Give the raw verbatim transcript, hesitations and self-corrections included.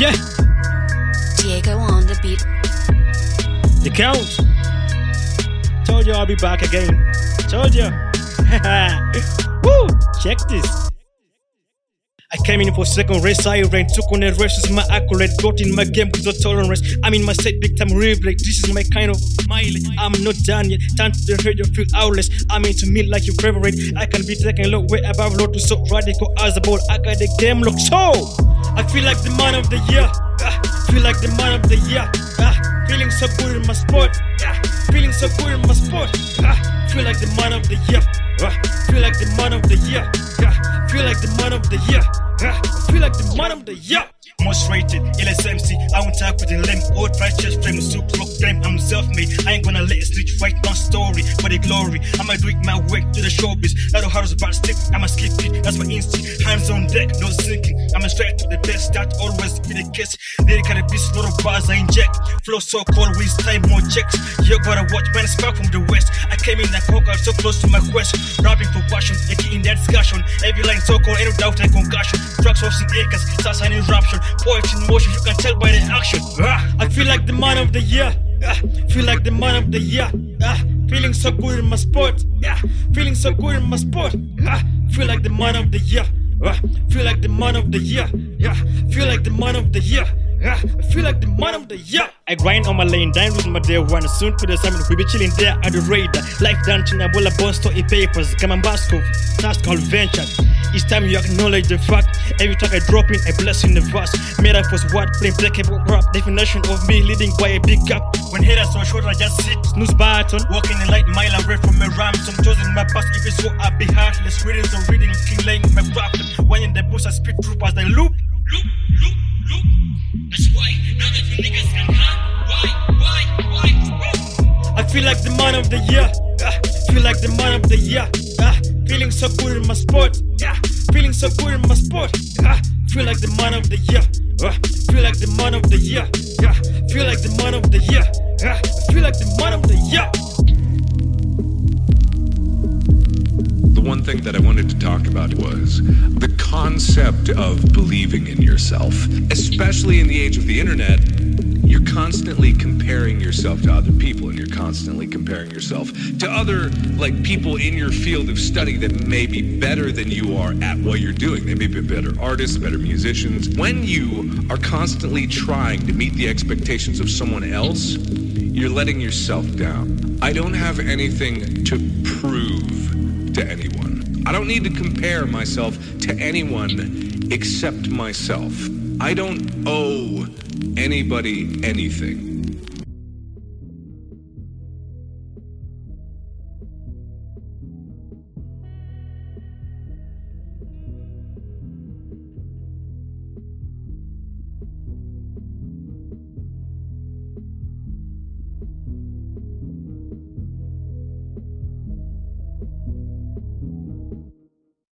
Yeah. Diego on the beat. The Count. Told you I'll be back again. Told you. Woo! Check this. I came in for second race, I ran, took on the races, my accolade, got in my game with the tolerance. I'm in my set, big time replay. This is my kind of mileage. I'm not done yet. Time to the radio, feel outless. I'm into me like your favorite. I can be taken low, way above low to so radical as a ball. I got the game locked, so I feel like the man of the year. Ah, feel like the man of the year. Ah, feeling so good in my sport. Ah, feeling so good in my sport. Ah, feel like the man of the year. Ah, feel like the man of the year. Ah, feel like the man of the year. Ah, feel like the man of the year. Most rated, L S M C, I won't talk with the limb. Old right chest frame, super rock frame, I'm self-made. I ain't gonna let it switch right down story for the glory. I'ma do it my way to the showbiz. That how it's about stick, I'ma skip it, that's my instinct. Hands on deck, no sinking. I'ma straight to the best, that always be the case. They gotta be lot of bars I inject. Flow so cold, with time more checks. You gotta watch, man, it's back from the west. I came in that coca, so close to my quest. Rapping for passion, taking in that discussion. Every line so cold, ain't no doubt, like concussion. Tracks of acres, that's an eruption. Poetry in motion, you can tell by the action. Ah, I feel like the man of the year. Ah, feel like the man of the year. Ah, feeling so good in my sport. Yeah, feeling so good in my sport. Ah, feel like the man of the year. Ah, feel like the man of the year. Yeah, feel like the man of the year. Yeah, I feel like the man of the year. I grind on my lane, dine with my day one. Soon to the summit, we be chilling there at the radar. Life dancing, I will a bone store in papers. Come on, Basco, task called venture. Each time you acknowledge the fact, every time I drop in, I bless in the verse. Metaphors, what plain impeccable rap. Definition of me leading by a big gap. When haters so short, I just sit, snooze button. Walking the light mile away from my rhyme. Some chosen my past, if it's so I be heartless. Reading so reading, king laying my problem. When in the bush, I spit through as they loop. Loop, loop, loop. That's why none of you niggas can come. Why, why, why? I feel like the man of the year. Ah, feel like the man of the year. Ah, feeling so good in my sport. Yeah, feeling so good in my sport. Ah, feel like the man of the year. Ah, feel like the man of the year. Yeah, feel like the man of the year. Ah, feel like the man of the year. The one thing that I wanted to talk about was the concept of believing in yourself. Especially in the age of the internet, you're constantly comparing yourself to other people, and you're constantly comparing yourself to other like people in your field of study that may be better than you are at what you're doing. They may be better artists, better musicians. When you are constantly trying to meet the expectations of someone else, you're letting yourself down. I don't have anything to prove to anyone. I don't need to compare myself to anyone except myself. I don't owe anybody anything.